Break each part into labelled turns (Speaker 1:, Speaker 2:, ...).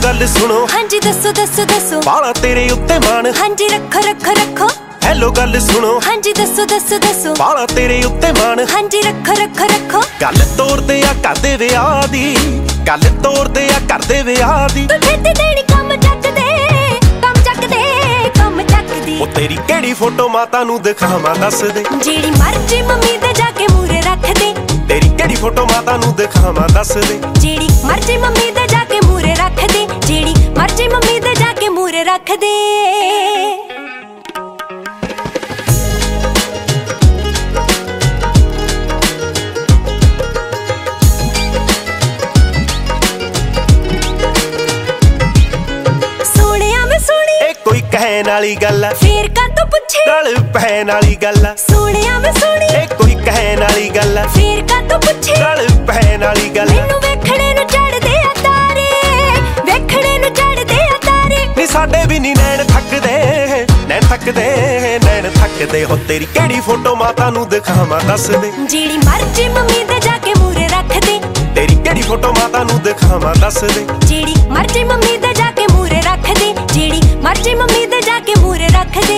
Speaker 1: गल सुनो
Speaker 2: हाँ जी दसो दसो दसो
Speaker 1: बाला तेरे उत्ते मान
Speaker 2: हाँ जी रखो रखो रखो
Speaker 1: हेलो गल सुनो
Speaker 2: हाँ जी दसो दसो दसो
Speaker 1: बाला तेरे उत्ते मान
Speaker 2: हाँ जी रखो रखो रखो
Speaker 1: गल तोड़दे आ करदे विआह दी गल तोड़दे आ करदे विआह दी
Speaker 2: तू छेती देनी कम चक दे कम चक दे कम चक दे
Speaker 1: ओ तेरी केड़ी फोटो माता नू दिखावां दस दे
Speaker 2: जेड़ी मर्जी मम्मी दे जाके मूरे रख दे
Speaker 1: तेरी केड़ी फोटो माता नू दिखावां दस दे
Speaker 2: जेड़ी मर्जी मम्मी दे जाके मूरे रख दे जेड़ी मर्जी मम्मी दे जाके मूरे रख दे
Speaker 1: कोई कहन वाली गल है
Speaker 2: फिर कातों पुछे
Speaker 1: गल पहन वाली गल है
Speaker 2: सोहणिया मैं सोहणी
Speaker 1: कोई कहन वाली गल है
Speaker 2: फिर कातों पुछे
Speaker 1: गल पहन वाली गल है
Speaker 2: मैनू वेखणे नू चढ़दे आ तारे वेखणे नू चढ़दे आ तारे
Speaker 1: नी साडे भी नी नैन थकदे नैन थकदे हो तेरी केड़ी फोटो माता नू दिखावां दस दे
Speaker 2: जेड़ी मर्जी मम्मी दे जाके मूरे रख दे
Speaker 1: तेरी केड़ी फोटो माता नू दिखावां दस दे
Speaker 2: जेड़ी मर्जी मम्मी दे जाके मूरे रख दे जेड़ी मर्जी मम्मी दे जाके मूरे रख दे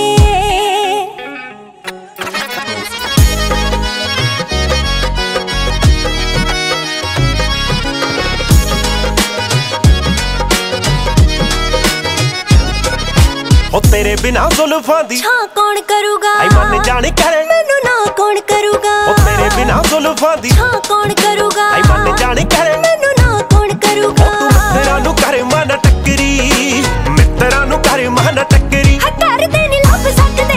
Speaker 1: ओ तेरे बिना जुल्फां दी
Speaker 2: छां कौन करूगा
Speaker 1: आई मन जाने करे
Speaker 2: मैनू ना कौन करूगा
Speaker 1: ओ तेरे बिना जुल्फां दी
Speaker 2: छां कौन करूगा
Speaker 1: आई मन जाने करे
Speaker 2: मैनू ना कौन करूगा
Speaker 1: तू मित्तरां नू कर मन टक्करी मित्तरां नू कर मन टक्करी
Speaker 2: कर दे नी लब सकदे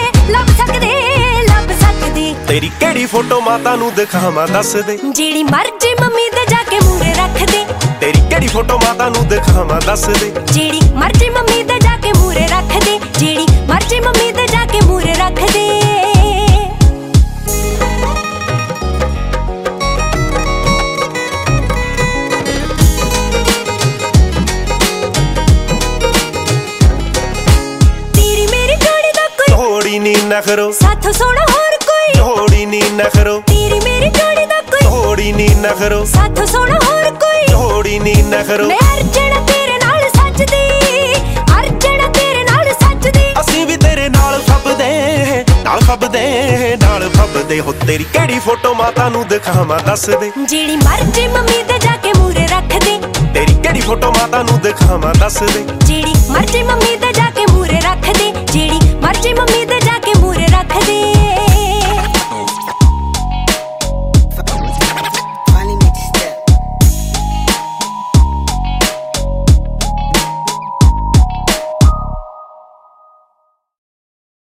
Speaker 1: तेरी केड़ी फोटो माता नू दिखावां दस दे
Speaker 2: जेड़ी मर्जी मम्मी दे जाके मूरे रख दे
Speaker 1: तेरी केड़ी फोटो माता नू दिखावां दस दे
Speaker 2: जेड़ी मर्जी मम्मी दे जाके मूरे रख दे जेड़ी मर्जी मम्मी दे जाके मूरे रख दे तेरी मेरी जोड़ी दा कोई
Speaker 1: जोड़ी नी नखरो
Speaker 2: साथों सोना होर कोई
Speaker 1: जोड़ी नी नखरो
Speaker 2: तेरी मेरी जोड़ी दा कोई
Speaker 1: जोड़ी नी नखरो
Speaker 2: साथों सोना होर कोई
Speaker 1: जोड़ी नी नखरो
Speaker 2: मैं अर्जना तेरे नाल सजदी अर्जना तेरे नाल सजदी
Speaker 1: असीं भी तेरे नाल फबदे हो तेरी केड़ी फोटो माता नू दिखावां दस दे
Speaker 2: जेड़ी मर्जी मम्मी दे जाके मूरे रख दे
Speaker 1: तेरी केड़ी फोटो माता नू दिखावां दस दे
Speaker 2: जेड़ी मर्जी मम्मी दे